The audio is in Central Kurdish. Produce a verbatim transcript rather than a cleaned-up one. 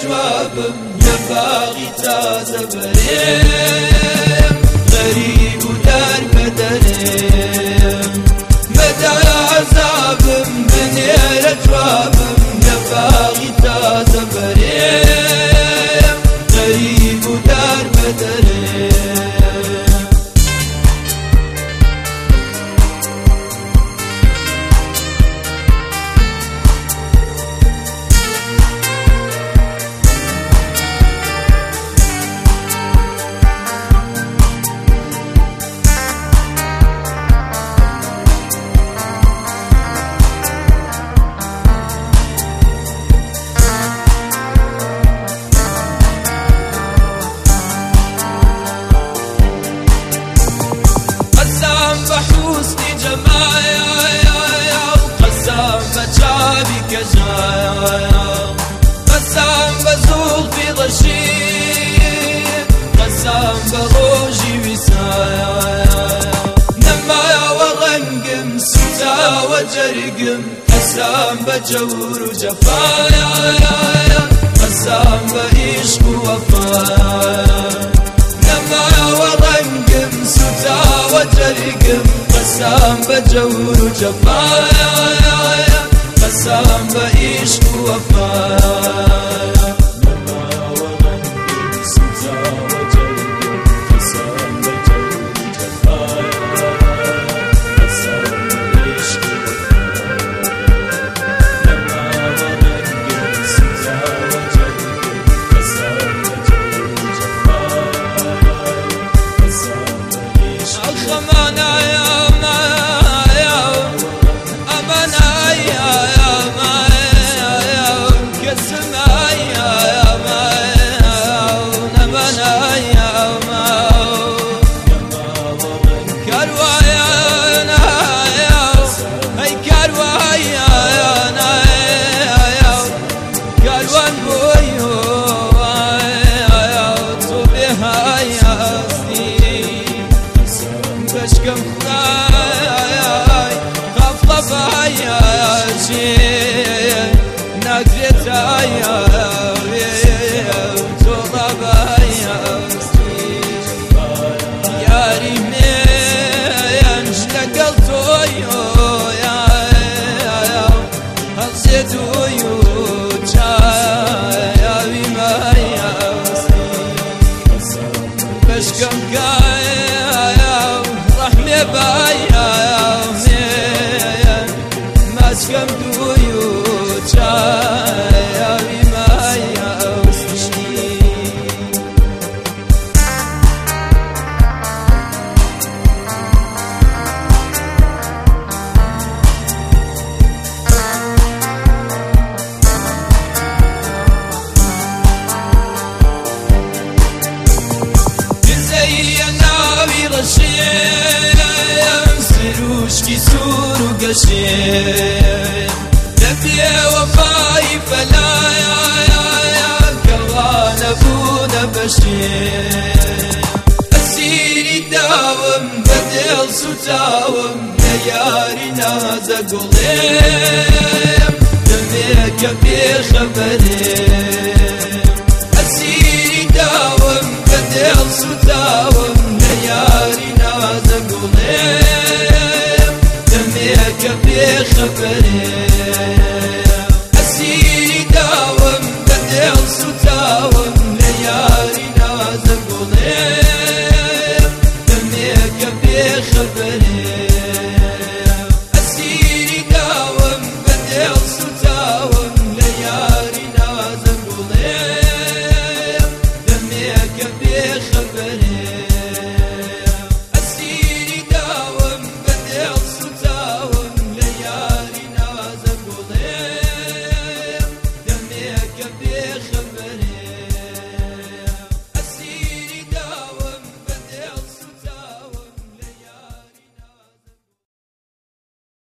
جوابم يا باغي تازە بەرێم غەریب و دەربەدەرێم مەدایە عەزابم بنێرە جوابم يا باغي تازە بەرێم غەریب و دەربەدەرێم بحوسني جمايا وقسام بجابي كجايا قسام بزوق في ضشيب قسام بروجي وسايا نمايا ورنقم ستا وجرقم قسام بجور وجفايا قسام بعشق ووفايا نمايا ورنقم ستا وجرقم قسام بجور وجفايا قسام بعشق ووفايا نمايا ورنقم ستا وجرقم قسام بجور وجفايا قسام بعشق ووفايا نمايا ورنقم ستا وجرقم قسام بجور وجفايا قسام بعشق الخمانة يا مايا أمانة يا مايا كسمة يا مايا أمانة يا مايا كروايا نايا هي كروايا نايا كروان بويو صبيها يا سنين بشكم خلاي غفلة يا شيء نقرت يا طلب يا يا ريمين شلقلتو يا هزيتو يا بما يا بشكم كايا رحمي بايا ماسكم دويو يا بما يا سروشكي سور وقشيم نبي وفاي فلا يا يا يا كوان ابونا بشيم اسيري داوم بدل ستاوم ليارنا زقليم دميك بخبريم اسيري داوم بدل ستاوم ليارنا زقليم دميك بخبريم اسيري داوم بدل ستاوم ليارنا زقليم دميك بخبريم